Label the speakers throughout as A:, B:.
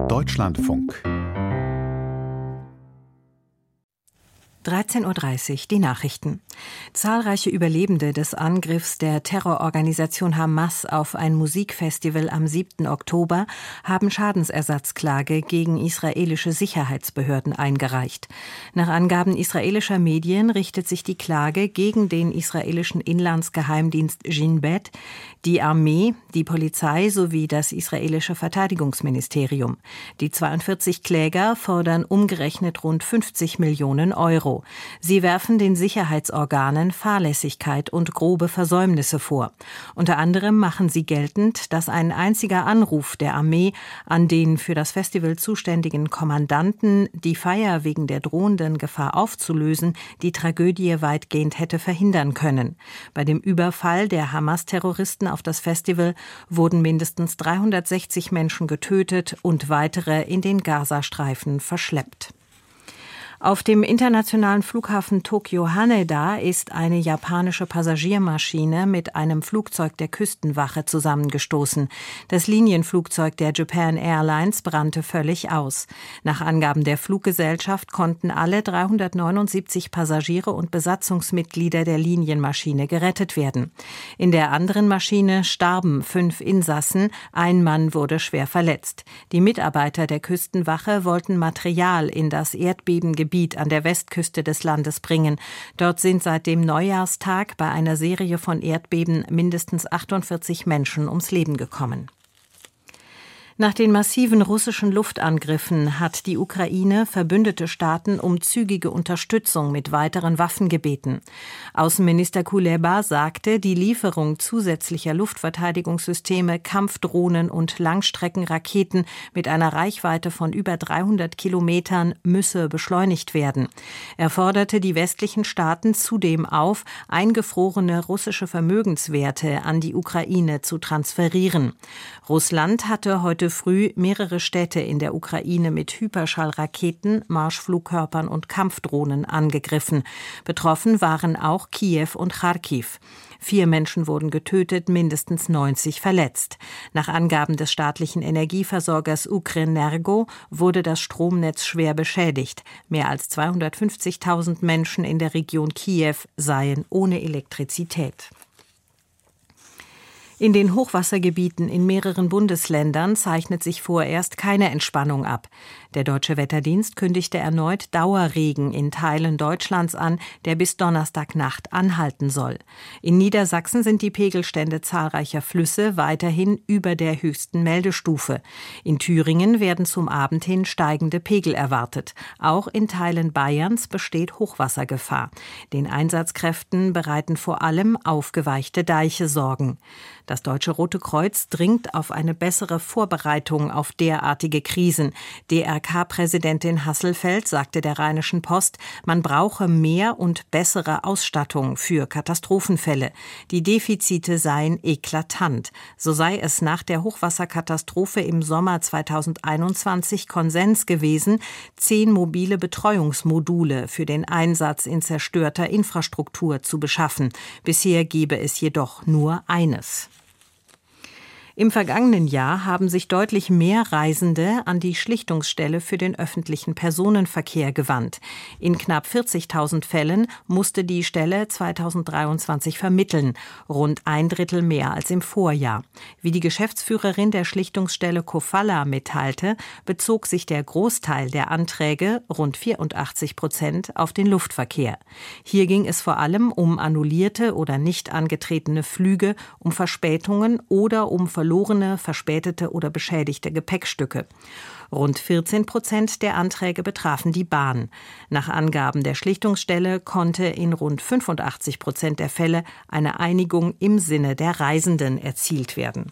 A: Deutschlandfunk
B: 13:30 Uhr, die Nachrichten. Zahlreiche Überlebende des Angriffs der Terrororganisation Hamas auf ein Musikfestival am 7. Oktober haben Schadensersatzklage gegen israelische Sicherheitsbehörden eingereicht. Nach Angaben israelischer Medien richtet sich die Klage gegen den israelischen Inlandsgeheimdienst Shin Bet, die Armee, die Polizei sowie das israelische Verteidigungsministerium. Die 42 Kläger fordern umgerechnet rund 50 Millionen Euro. Sie werfen den Sicherheitsorganen Fahrlässigkeit und grobe Versäumnisse vor. Unter anderem machen sie geltend, dass ein einziger Anruf der Armee an den für das Festival zuständigen Kommandanten, die Feier wegen der drohenden Gefahr aufzulösen, die Tragödie weitgehend hätte verhindern können. Bei dem Überfall der Hamas-Terroristen auf das Festival wurden mindestens 360 Menschen getötet und weitere in den Gazastreifen verschleppt. Auf dem internationalen Flughafen Tokio-Haneda ist eine japanische Passagiermaschine mit einem Flugzeug der Küstenwache zusammengestoßen. Das Linienflugzeug der Japan Airlines brannte völlig aus. Nach Angaben der Fluggesellschaft konnten alle 379 Passagiere und Besatzungsmitglieder der Linienmaschine gerettet werden. In der anderen Maschine starben 5 Insassen, ein Mann wurde schwer verletzt. Die Mitarbeiter der Küstenwache wollten Material in das Erdbebengebiet an der Westküste des Landes bringen. Dort sind seit dem Neujahrstag bei einer Serie von Erdbeben mindestens 48 Menschen ums Leben gekommen. Nach den massiven russischen Luftangriffen hat die Ukraine verbündete Staaten um zügige Unterstützung mit weiteren Waffen gebeten. Außenminister Kuleba sagte, die Lieferung zusätzlicher Luftverteidigungssysteme, Kampfdrohnen und Langstreckenraketen mit einer Reichweite von über 300 Kilometern müsse beschleunigt werden. Er forderte die westlichen Staaten zudem auf, eingefrorene russische Vermögenswerte an die Ukraine zu transferieren. Russland hatte heute früh mehrere Städte in der Ukraine mit Hyperschallraketen, Marschflugkörpern und Kampfdrohnen angegriffen. Betroffen waren auch Kiew und Charkiw. 4 Menschen wurden getötet, mindestens 90 verletzt. Nach Angaben des staatlichen Energieversorgers Ukrenergo wurde das Stromnetz schwer beschädigt. Mehr als 250.000 Menschen in der Region Kiew seien ohne Elektrizität. In den Hochwassergebieten in mehreren Bundesländern zeichnet sich vorerst keine Entspannung ab. Der Deutsche Wetterdienst kündigte erneut Dauerregen in Teilen Deutschlands an, der bis Donnerstagnacht anhalten soll. In Niedersachsen sind die Pegelstände zahlreicher Flüsse weiterhin über der höchsten Meldestufe. In Thüringen werden zum Abend hin steigende Pegel erwartet. Auch in Teilen Bayerns besteht Hochwassergefahr. Den Einsatzkräften bereiten vor allem aufgeweichte Deiche Sorgen. Das Deutsche Rote Kreuz dringt auf eine bessere Vorbereitung auf derartige Krisen. DRK-Präsidentin Hasselfeld sagte der Rheinischen Post, man brauche mehr und bessere Ausstattung für Katastrophenfälle. Die Defizite seien eklatant. So sei es nach der Hochwasserkatastrophe im Sommer 2021 Konsens gewesen, 10 mobile Betreuungsmodule für den Einsatz in zerstörter Infrastruktur zu beschaffen. Bisher gebe es jedoch nur eines. Im vergangenen Jahr haben sich deutlich mehr Reisende an die Schlichtungsstelle für den öffentlichen Personenverkehr gewandt. In knapp 40.000 Fällen musste die Stelle 2023 vermitteln, rund 1/3 mehr als im Vorjahr. Wie die Geschäftsführerin der Schlichtungsstelle Kofalla mitteilte, bezog sich der Großteil der Anträge, rund 84%, auf den Luftverkehr. Hier ging es vor allem um annullierte oder nicht angetretene Flüge, um Verspätungen oder um verlorene, verspätete oder beschädigte Gepäckstücke. Rund 14% der Anträge betrafen die Bahn. Nach Angaben der Schlichtungsstelle konnte in rund 85% der Fälle eine Einigung im Sinne der Reisenden erzielt werden.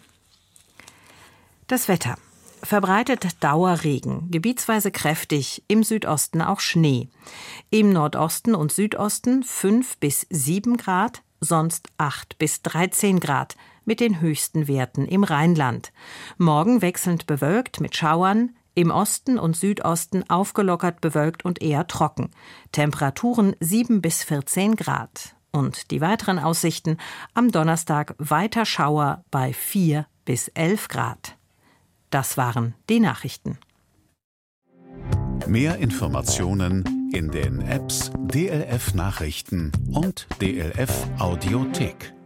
B: Das Wetter. Verbreitet Dauerregen, gebietsweise kräftig, im Südosten auch Schnee. Im Nordosten und Südosten 5 bis 7 Grad, sonst 8 bis 13 Grad, mit den höchsten Werten im Rheinland. Morgen wechselnd bewölkt mit Schauern, im Osten und Südosten aufgelockert bewölkt und eher trocken. Temperaturen 7 bis 14 Grad. Und die weiteren Aussichten: am Donnerstag weiter Schauer bei 4 bis 11 Grad. Das waren die Nachrichten.
A: Mehr Informationen in den Apps DLF Nachrichten und DLF Audiothek.